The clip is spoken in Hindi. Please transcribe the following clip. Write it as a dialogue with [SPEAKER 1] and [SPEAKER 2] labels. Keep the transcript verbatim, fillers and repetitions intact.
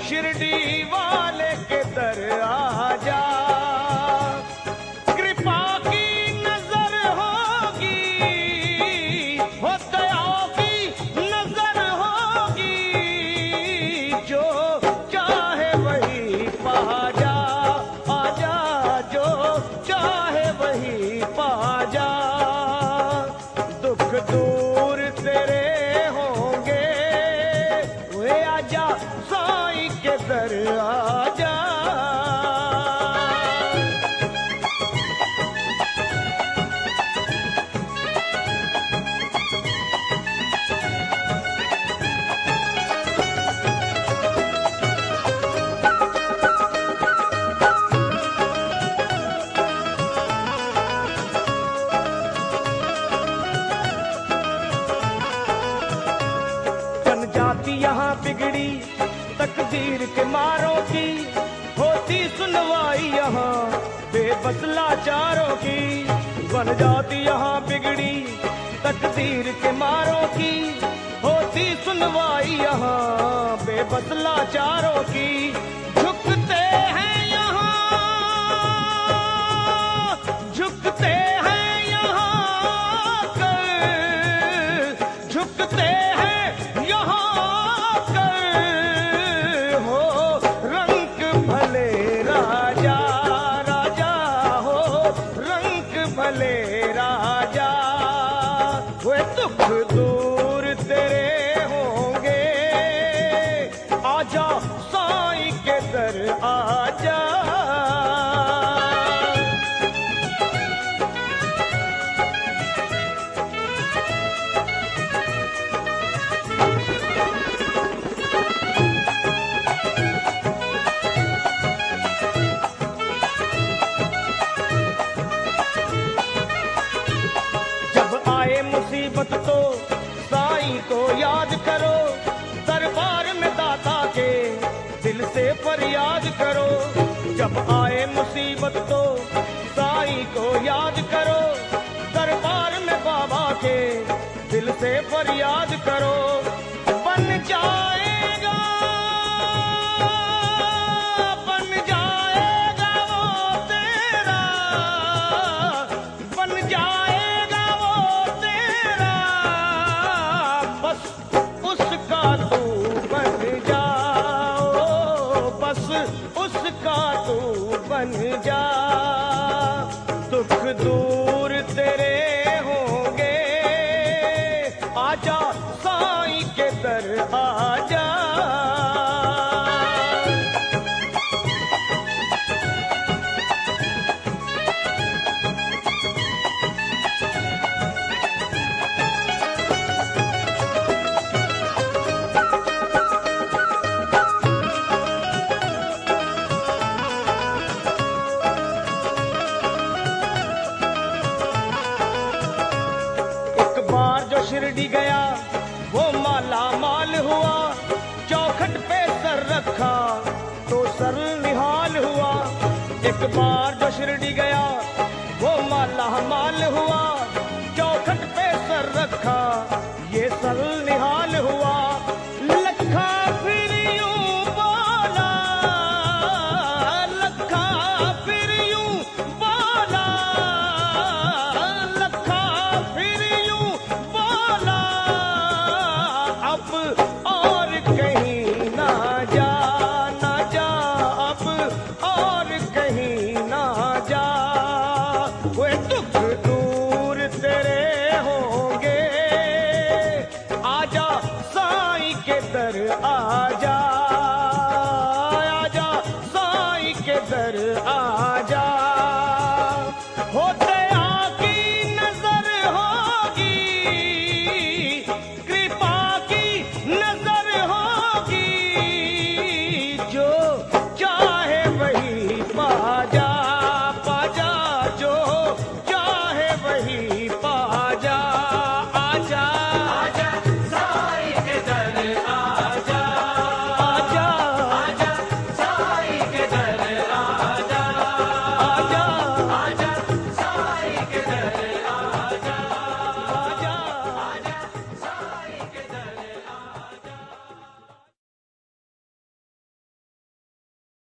[SPEAKER 1] शिरडी वाले के दर आजा, कृपा की नजर होगी, हो दया की नजर होगी, जो चाहे वही पा जा, आजा जो चाहे वही पा जा। दुख दूर तेरे होंगे, वे आजा साईं के दर आजा। जनजाति यहाँ बिगड़ी तकदीर के मारों की, होती सुनवाई यहाँ बेबस लाचारों की। जनजाति यहाँ बिगड़ी तकदीर के मारों की, होती सुनवाई यहाँ बेबस लाचारों की। झुकते हैं यहाँ, झुकते हैं यहाँ कर, झुकते हैं यहाँ कर, हो रंग भले राजा, राजा हो रंग भले राजा। वे दुख दूर तेरे होंगे, आजा साईं के दर आजा। जब आए मुसीबत तो साईं को याद करो, दरबार में दाता के दिल से फरियाद करो। जब आए मुसीबत तो साईं को याद करो, दरबार में बाबा के दिल से फरियाद करो। बन जाएगा, बन जाएगा वो तेरा, बन जाएगा वो तेरा, बस उसका तू बन जाओ, बस उसका तू बन जा। दुख दूर तेरे होंगे, आजा साईं के दर आजा। शिरडी गया वो माला माल हुआ, चौखट पे सर रखा तो सर निहाल हुआ। एक बार जो शिरडी गया